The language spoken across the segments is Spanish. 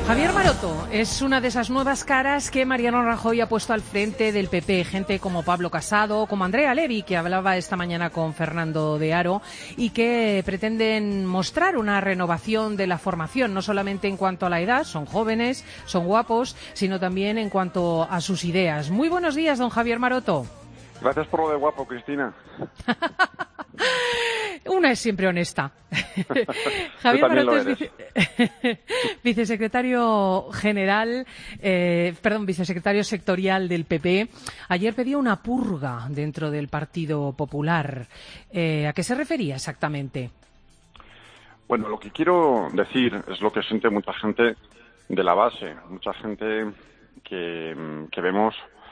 Javier Maroto es una de esas nuevas caras que Mariano Rajoy ha puesto al frente del PP. Gente como Pablo Casado, como Andrea Levy, que hablaba esta mañana con Fernando de Haro, y que pretenden mostrar una renovación de la formación, no solamente en cuanto a la edad, son jóvenes, son guapos, sino también en cuanto a sus ideas. Muy buenos días, don Javier Maroto. Gracias por lo de guapo, Cristina. Una es siempre honesta. Javier Maroto es vicesecretario general, vicesecretario sectorial del PP. Ayer pedía una purga dentro del Partido Popular. ¿A qué se refería exactamente? Bueno, lo que quiero decir es lo que siente mucha gente de la base, mucha gente que vemos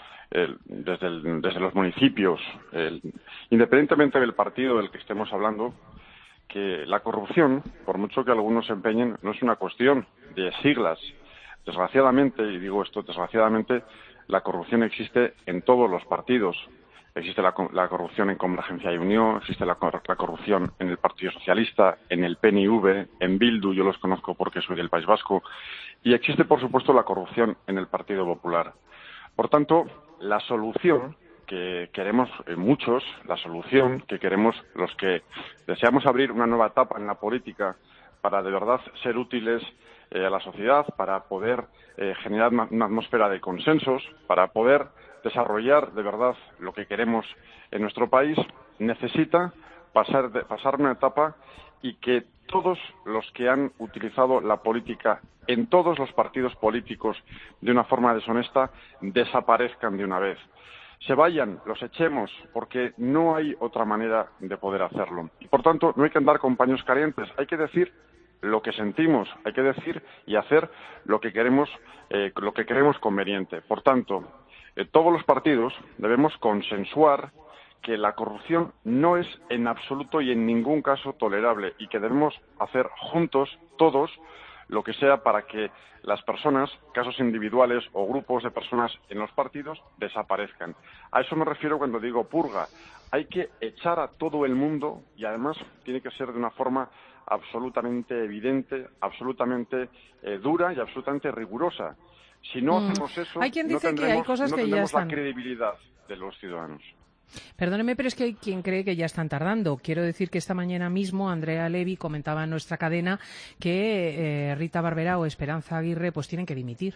desde los municipios, independientemente del partido del que estemos hablando, que la corrupción, por mucho que algunos se empeñen, no es una cuestión de siglas. Desgraciadamente, y digo esto desgraciadamente, la corrupción existe en todos los partidos. Existe la corrupción en Convergencia y Unión, existe la corrupción en el Partido Socialista, en el PNV, en Bildu, yo los conozco porque soy del País Vasco, y existe, por supuesto, la corrupción en el Partido Popular. Por tanto, la solución que queremos muchos, la solución que queremos los que deseamos abrir una nueva etapa en la política para de verdad ser útiles a la sociedad, para poder generar una atmósfera de consensos, para poder desarrollar de verdad lo que queremos en nuestro país, necesita pasar una etapa y que todos los que han utilizado la política en todos los partidos políticos de una forma deshonesta desaparezcan de una vez. Se vayan, los echemos, porque no hay otra manera de poder hacerlo. Y por tanto, no hay que andar con paños calientes, hay que decir lo que sentimos, hay que decir y hacer lo que creemos conveniente. Por tanto, todos los partidos debemos consensuar que la corrupción no es en absoluto y en ningún caso tolerable y que debemos hacer juntos, todos, lo que sea para que las personas, casos individuales o grupos de personas en los partidos desaparezcan. A eso me refiero cuando digo purga. Hay que echar a todo el mundo y además tiene que ser de una forma absolutamente evidente, absolutamente dura y absolutamente rigurosa. Si no hacemos eso, hay quien dice que hay cosas que ya están... la credibilidad de los ciudadanos. Perdóneme, pero es que hay quien cree que ya están tardando. Quiero decir que esta mañana mismo Andrea Levy comentaba en nuestra cadena que Rita Barberá o Esperanza Aguirre pues tienen que dimitir.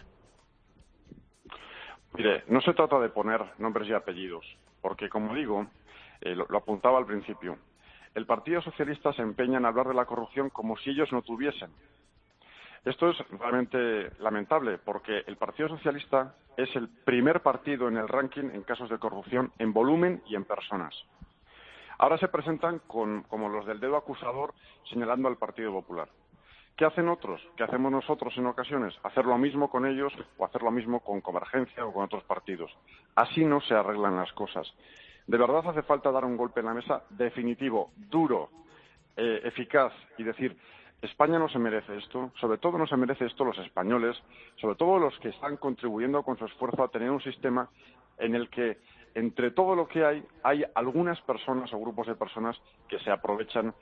Mire, no se trata de poner nombres y apellidos, porque como digo, lo apuntaba al principio, el Partido Socialista se empeña en hablar de la corrupción como si ellos no tuviesen. Esto es realmente lamentable, porque el Partido Socialista es el primer partido en el ranking en casos de corrupción en volumen y en personas. Ahora se presentan como los del dedo acusador señalando al Partido Popular. ¿Qué hacen otros? ¿Qué hacemos nosotros en ocasiones? Hacer lo mismo con ellos o hacer lo mismo con Convergencia o con otros partidos. Así no se arreglan las cosas. De verdad hace falta dar un golpe en la mesa definitivo, duro, eficaz y decir... España no se merece esto, sobre todo no se merece esto los españoles, sobre todo los que están contribuyendo con su esfuerzo a tener un sistema en el que entre todo lo que hay algunas personas o grupos de personas que se aprovechan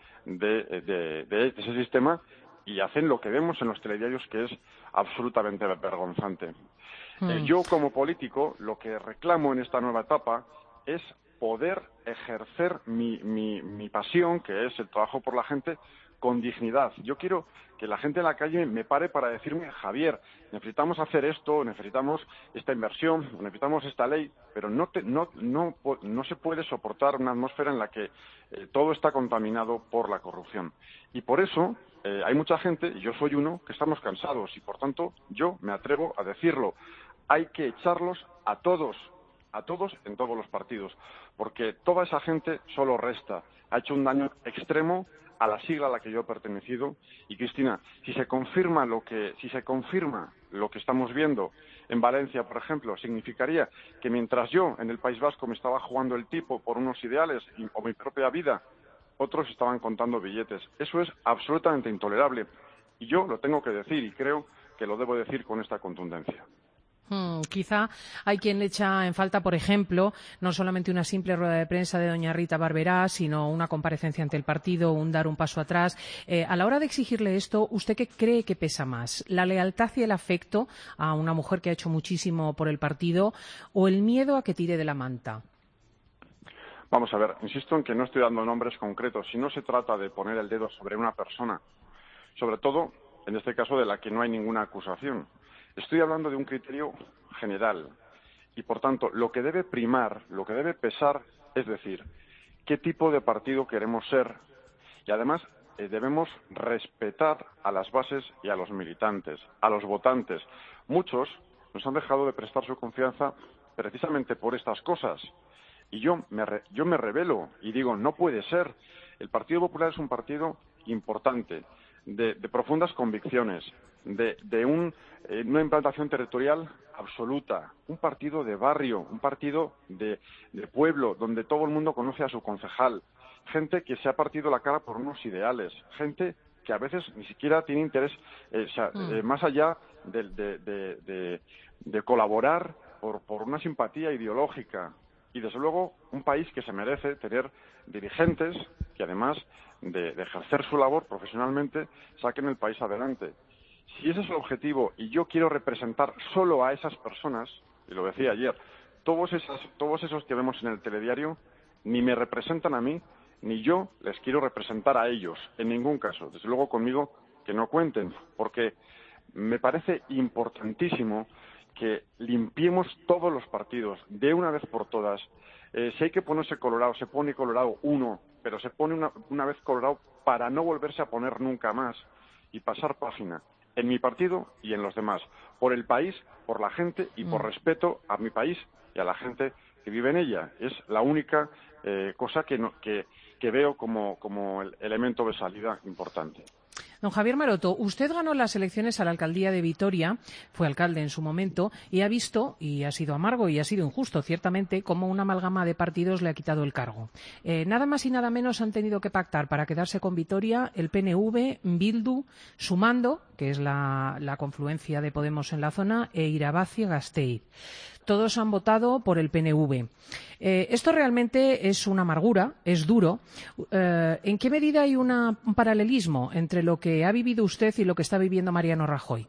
de ese sistema y hacen lo que vemos en los telediarios, que es absolutamente vergonzante. Yo, como político, lo que reclamo en esta nueva etapa es poder ejercer mi pasión, que es el trabajo por la gente, con dignidad. Yo quiero que la gente en la calle me pare para decirme, Javier, necesitamos hacer esto, necesitamos esta inversión, necesitamos esta ley, pero no se puede soportar una atmósfera en la que todo está contaminado por la corrupción. Y por eso hay mucha gente, y yo soy uno, que estamos cansados y por tanto yo me atrevo a decirlo. Hay que echarlos a todos en todos los partidos, porque toda esa gente solo resta, ha hecho un daño extremo a la sigla a la que yo he pertenecido. Y Cristina, si se confirma lo que estamos viendo en Valencia, por ejemplo, significaría que mientras yo en el País Vasco me estaba jugando el tipo por unos ideales o mi propia vida, otros estaban contando billetes. Eso es absolutamente intolerable y yo lo tengo que decir y creo que lo debo decir con esta contundencia. Quizá hay quien le echa en falta, por ejemplo, no solamente una simple rueda de prensa de doña Rita Barberá, sino una comparecencia ante el partido, dar un paso atrás. A la hora de exigirle esto, ¿usted qué cree que pesa más? ¿La lealtad y el afecto a una mujer que ha hecho muchísimo por el partido o el miedo a que tire de la manta? Vamos a ver, insisto en que no estoy dando nombres concretos, si no se trata de poner el dedo sobre una persona, sobre todo, en este caso, de la que no hay ninguna acusación. Estoy hablando de un criterio general y, por tanto, lo que debe primar, lo que debe pesar, es decir, qué tipo de partido queremos ser y, además, debemos respetar a las bases y a los militantes, a los votantes. Muchos nos han dejado de prestar su confianza precisamente por estas cosas y yo me rebelo y digo, no puede ser. El Partido Popular es un partido importante, de profundas convicciones, de una implantación territorial absoluta, un partido de barrio, un partido de pueblo, donde todo el mundo conoce a su concejal, gente que se ha partido la cara por unos ideales, gente que a veces ni siquiera tiene interés, más allá de colaborar por una simpatía ideológica. Y, desde luego, un país que se merece tener dirigentes que, además de ejercer su labor profesionalmente, saquen el país adelante. Si ese es el objetivo y yo quiero representar solo a esas personas, y lo decía ayer, todos esos que vemos en el telediario ni me representan a mí, ni yo les quiero representar a ellos, en ningún caso. Desde luego conmigo que no cuenten, porque me parece importantísimo que limpiemos todos los partidos de una vez por todas. Si hay que ponerse colorado, se pone colorado uno, pero se pone una vez colorado para no volverse a poner nunca más y pasar página en mi partido y en los demás, por el país, por la gente y por respeto a mi país y a la gente que vive en ella. Es la única cosa que veo como el elemento de salida importante. Don Javier Maroto, usted ganó las elecciones a la alcaldía de Vitoria, fue alcalde en su momento, y ha visto, y ha sido amargo y ha sido injusto, ciertamente, cómo una amalgama de partidos le ha quitado el cargo. Nada más y nada menos han tenido que pactar para quedarse con Vitoria el PNV, Bildu, Sumando, que es la confluencia de Podemos en la zona, e Irabazi-Gasteiz. Todos han votado por el PNV. Esto realmente es una amargura, es duro. ¿En qué medida hay un paralelismo entre lo que ha vivido usted y lo que está viviendo Mariano Rajoy?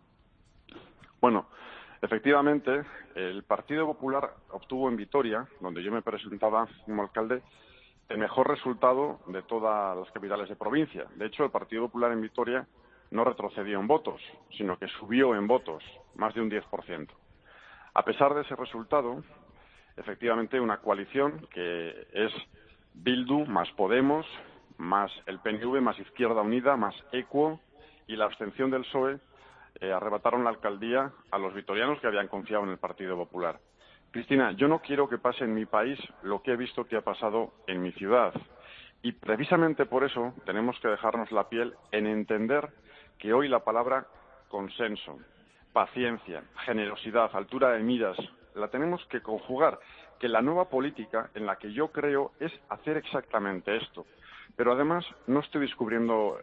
Bueno, efectivamente, el Partido Popular obtuvo en Vitoria, donde yo me presentaba como alcalde, el mejor resultado de todas las capitales de provincia. De hecho, el Partido Popular en Vitoria no retrocedió en votos, sino que subió en votos, más de un 10%. A pesar de ese resultado, efectivamente, una coalición que es Bildu más Podemos, más el PNV, más Izquierda Unida, más Equo y la abstención del PSOE arrebataron la alcaldía a los vitorianos que habían confiado en el Partido Popular. Cristina, yo no quiero que pase en mi país lo que he visto que ha pasado en mi ciudad. Y precisamente por eso tenemos que dejarnos la piel en entender que hoy la palabra consenso, paciencia, generosidad, altura de miras, la tenemos que conjugar, que la nueva política en la que yo creo es hacer exactamente esto. Pero además no estoy descubriendo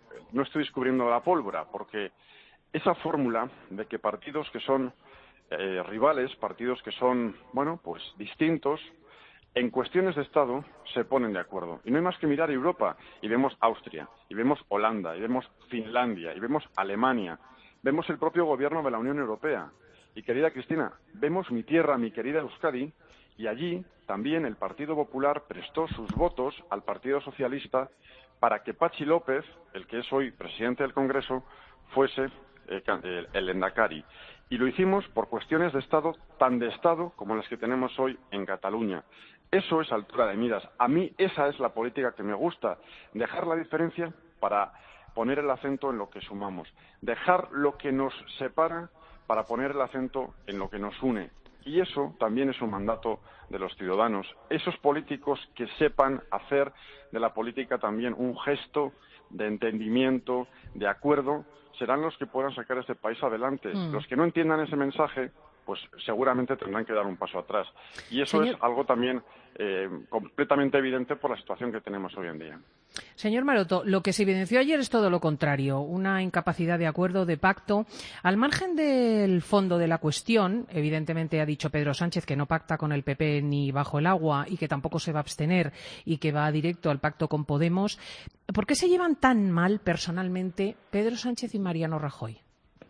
la pólvora, porque esa fórmula de que partidos que son rivales, partidos que son, pues distintos, en cuestiones de Estado se ponen de acuerdo. Y no hay más que mirar Europa, y vemos Austria, y vemos Holanda, y vemos Finlandia, y vemos Alemania, vemos el propio gobierno de la Unión Europea. Y, querida Cristina, vemos mi tierra, mi querida Euskadi, y allí también el Partido Popular prestó sus votos al Partido Socialista para que Patxi López, el que es hoy presidente del Congreso, fuese el lehendakari. Y lo hicimos por cuestiones de Estado, tan de Estado como las que tenemos hoy en Cataluña. Eso es altura de miras. A mí esa es la política que me gusta, dejar la diferencia para poner el acento en lo que sumamos, dejar lo que nos separa para poner el acento en lo que nos une. Y eso también es un mandato de los ciudadanos. Esos políticos que sepan hacer de la política también un gesto de entendimiento, de acuerdo, serán los que puedan sacar este país adelante. Los que no entiendan ese mensaje, pues seguramente tendrán que dar un paso atrás. Y eso es algo también completamente evidente por la situación que tenemos hoy en día. Señor Maroto, lo que se evidenció ayer es todo lo contrario, una incapacidad de acuerdo, de pacto. Al margen del fondo de la cuestión, evidentemente ha dicho Pedro Sánchez que no pacta con el PP ni bajo el agua y que tampoco se va a abstener y que va directo al pacto con Podemos. ¿Por qué se llevan tan mal personalmente Pedro Sánchez y Mariano Rajoy?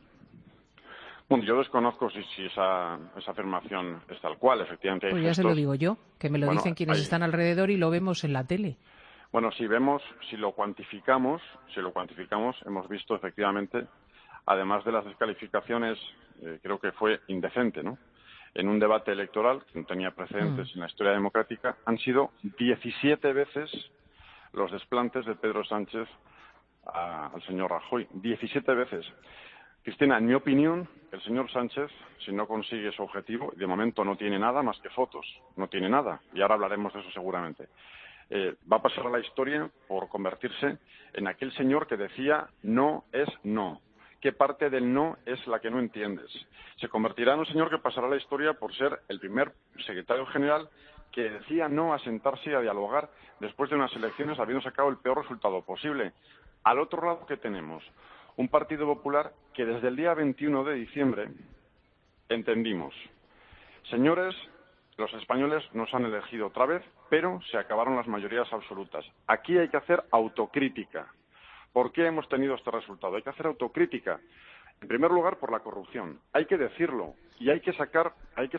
Bueno, yo desconozco si esa afirmación es tal cual, efectivamente. Pues ya se lo digo yo, que me lo dicen quienes están alrededor y lo vemos en la tele. Bueno, si lo cuantificamos, hemos visto efectivamente, además de las descalificaciones, creo que fue indecente, ¿no? En un debate electoral que no tenía precedentes en la historia democrática, han sido 17 veces los desplantes de Pedro Sánchez al señor Rajoy. 17 veces. Cristina, en mi opinión, el señor Sánchez, si no consigue su objetivo, de momento no tiene nada más que fotos, no tiene nada, y ahora hablaremos de eso seguramente. Va a pasar a la historia por convertirse en aquel señor que decía no es no. ¿Qué parte del no es la que no entiendes? Se convertirá en un señor que pasará a la historia por ser el primer secretario general que decía no a sentarse y a dialogar después de unas elecciones habiendo sacado el peor resultado posible. Al otro lado, ¿qué tenemos? Un Partido Popular que desde el día 21 de diciembre entendimos, señores, los españoles nos han elegido otra vez, pero se acabaron las mayorías absolutas. Aquí hay que hacer autocrítica. ¿Por qué hemos tenido este resultado? Hay que hacer autocrítica. En primer lugar, por la corrupción. Hay que decirlo y hay que sacar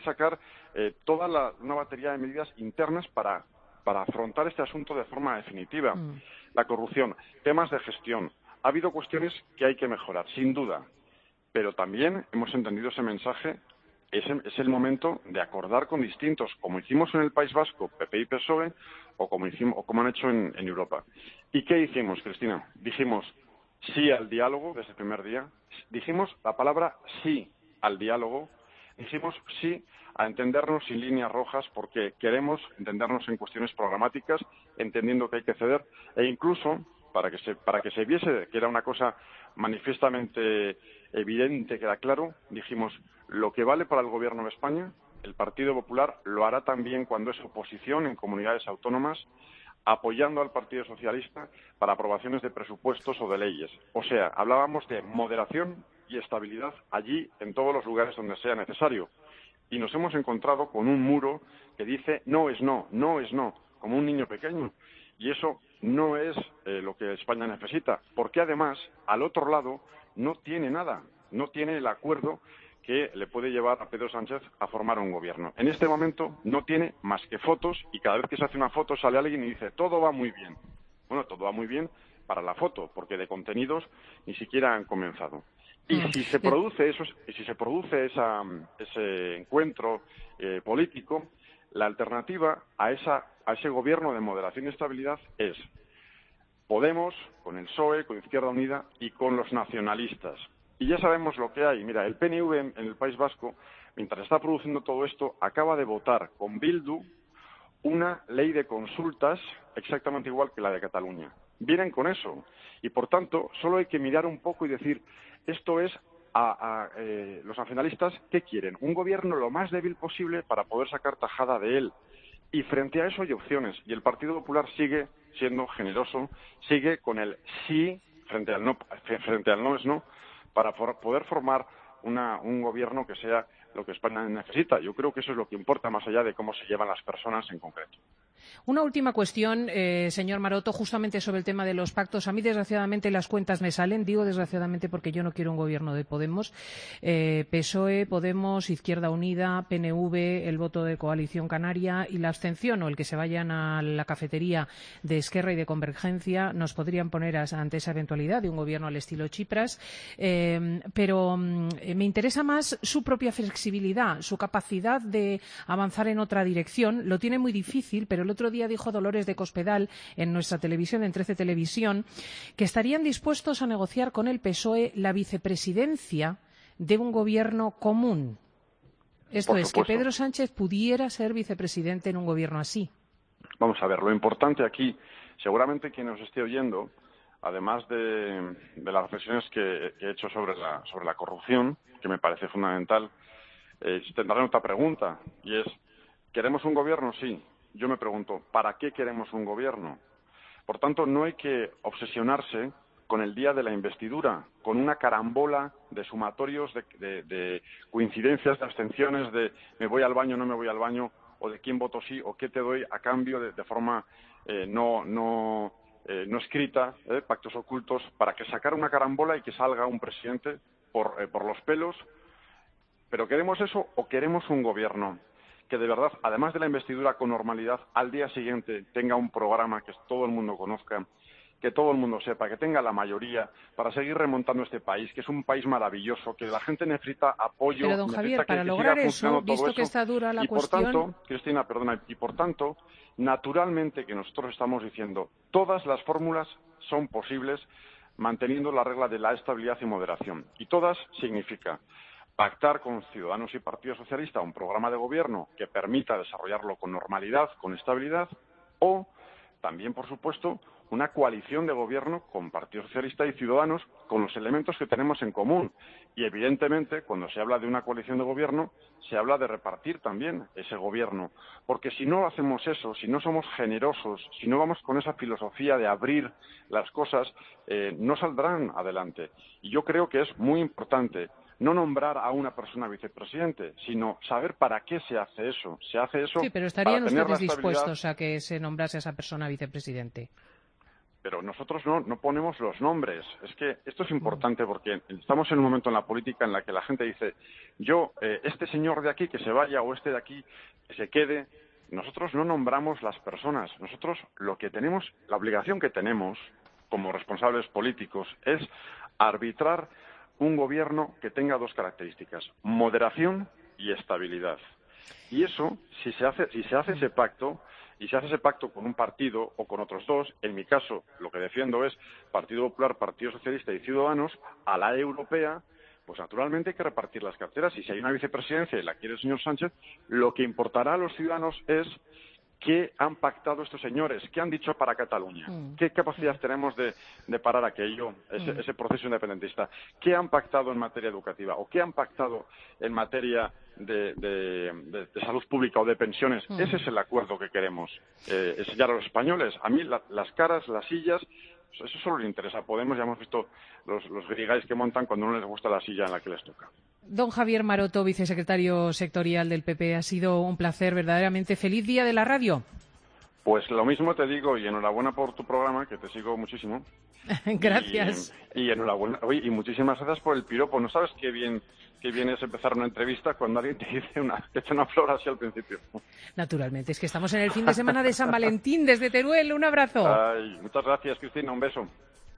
toda una batería de medidas internas para afrontar este asunto de forma definitiva. La corrupción, temas de gestión. Ha habido cuestiones que hay que mejorar, sin duda, pero también hemos entendido ese mensaje. Es el momento de acordar con distintos, como hicimos en el País Vasco, PP y PSOE, o como han hecho en Europa. ¿Y qué hicimos, Cristina? Dijimos sí al diálogo desde el primer día, dijimos la palabra sí al diálogo, dijimos sí a entendernos sin líneas rojas porque queremos entendernos en cuestiones programáticas, entendiendo que hay que ceder, e incluso para que se viese que era una cosa manifiestamente evidente, queda claro, dijimos lo que vale para el Gobierno de España, el Partido Popular lo hará también cuando es oposición en comunidades autónomas, apoyando al Partido Socialista para aprobaciones de presupuestos o de leyes. O sea, hablábamos de moderación y estabilidad allí en todos los lugares donde sea necesario. Y nos hemos encontrado con un muro que dice no es no, no es no, como un niño pequeño. Y eso no es lo que España necesita, porque además, al otro lado, no tiene nada, no tiene el acuerdo que le puede llevar a Pedro Sánchez a formar un gobierno. En este momento no tiene más que fotos y cada vez que se hace una foto sale alguien y dice todo va muy bien. Bueno, todo va muy bien para la foto, porque de contenidos ni siquiera han comenzado. Y si se produce ese encuentro político, la alternativa a ese gobierno de moderación y estabilidad es Podemos, con el PSOE, con Izquierda Unida y con los nacionalistas. Y ya sabemos lo que hay. Mira, el PNV en el País Vasco, mientras está produciendo todo esto, acaba de votar con Bildu una ley de consultas exactamente igual que la de Cataluña. Vienen con eso. Y, por tanto, solo hay que mirar un poco y decir, esto es los nacionalistas, ¿qué quieren? Un gobierno lo más débil posible para poder sacar tajada de él. Y frente a eso hay opciones. Y el Partido Popular sigue siendo generoso, sigue con el sí frente al no es no, para poder formar un gobierno que sea lo que España necesita. Yo creo que eso es lo que importa más allá de cómo se llevan las personas en concreto. Una última cuestión, señor Maroto, justamente sobre el tema de los pactos. A mí, desgraciadamente, las cuentas me salen. Digo desgraciadamente porque yo no quiero un gobierno de Podemos. PSOE, Podemos, Izquierda Unida, PNV, el voto de Coalición Canaria y la abstención o el que se vayan a la cafetería de Esquerra y de Convergencia nos podrían poner ante esa eventualidad de un gobierno al estilo Tsipras. Pero me interesa más su propia flexibilidad, su capacidad de avanzar en otra dirección. Lo tiene muy difícil, pero el otro día dijo Dolores de Cospedal en nuestra televisión, en 13 Televisión, que estarían dispuestos a negociar con el PSOE la vicepresidencia de un gobierno común. Esto es, que Pedro Sánchez pudiera ser vicepresidente en un gobierno así. Vamos a ver, lo importante aquí, seguramente quien nos esté oyendo además de las reflexiones que he hecho sobre la corrupción, que me parece fundamental, tendrán otra pregunta, y es, ¿queremos un gobierno? Sí. Yo me pregunto, ¿para qué queremos un gobierno? Por tanto, no hay que obsesionarse con el día de la investidura, con una carambola de sumatorios, de coincidencias, de abstenciones, de me voy al baño, no me voy al baño, o de quién voto sí, o qué te doy a cambio de forma no escrita, pactos ocultos, para que sacar una carambola y que salga un presidente por los pelos. ¿Pero queremos eso o queremos un gobierno que de verdad, además de la investidura con normalidad, al día siguiente tenga un programa que todo el mundo conozca, que todo el mundo sepa, que tenga la mayoría para seguir remontando este país, que es un país maravilloso, que la gente necesita apoyo, Pero, don Javier, para lograr eso, visto que está dura la cuestión... Por tanto, Cristina, perdona, y por tanto, naturalmente que nosotros estamos diciendo, todas las fórmulas son posibles manteniendo la regla de la estabilidad y moderación. Y todas significa pactar con Ciudadanos y Partido Socialista un programa de gobierno que permita desarrollarlo con normalidad, con estabilidad, o también, por supuesto, una coalición de gobierno con Partido Socialista y Ciudadanos con los elementos que tenemos en común. Y, evidentemente, cuando se habla de una coalición de gobierno, se habla de repartir también ese gobierno. Porque si no hacemos eso, si no somos generosos, si no vamos con esa filosofía de abrir las cosas, no saldrán adelante. Y yo creo que es muy importante no nombrar a una persona vicepresidente, sino saber para qué se hace eso. Se hace eso. Sí, pero ¿estarían ustedes dispuestos a que se nombrase a esa persona vicepresidente? Pero nosotros no ponemos los nombres. Es que esto es importante porque estamos en un momento en la política en la que la gente dice, este señor de aquí que se vaya o este de aquí que se quede. Nosotros no nombramos las personas. Nosotros lo que tenemos, la obligación que tenemos como responsables políticos es arbitrar un gobierno que tenga dos características, moderación y estabilidad. Y eso, si se hace ese pacto, y se hace ese pacto con un partido o con otros dos, en mi caso lo que defiendo es Partido Popular, Partido Socialista y Ciudadanos, a la europea, pues naturalmente hay que repartir las carteras. Y si hay una vicepresidencia y la quiere el señor Sánchez, lo que importará a los ciudadanos es ¿qué han pactado estos señores? ¿Qué han dicho para Cataluña? ¿Qué capacidad tenemos de parar aquello, ese proceso independentista? ¿Qué han pactado en materia educativa? ¿O qué han pactado en materia de salud pública o de pensiones? Ese es el acuerdo que queremos. Enseñar a los españoles. A mí las caras, las sillas, eso solo les interesa. Podemos, ya hemos visto los guirigais que montan cuando no les gusta la silla en la que les toca. Don Javier Maroto, vicesecretario sectorial del PP, ha sido un placer, verdaderamente. ¡Feliz día de la radio! Pues lo mismo te digo, y enhorabuena por tu programa, que te sigo muchísimo. Gracias. Y enhorabuena. Oye, y muchísimas gracias por el piropo. ¿No sabes qué bien es empezar una entrevista cuando alguien te echa una flor así al principio? Naturalmente, es que estamos en el fin de semana de San Valentín desde Teruel. Un abrazo. Ay, muchas gracias, Cristina. Un beso.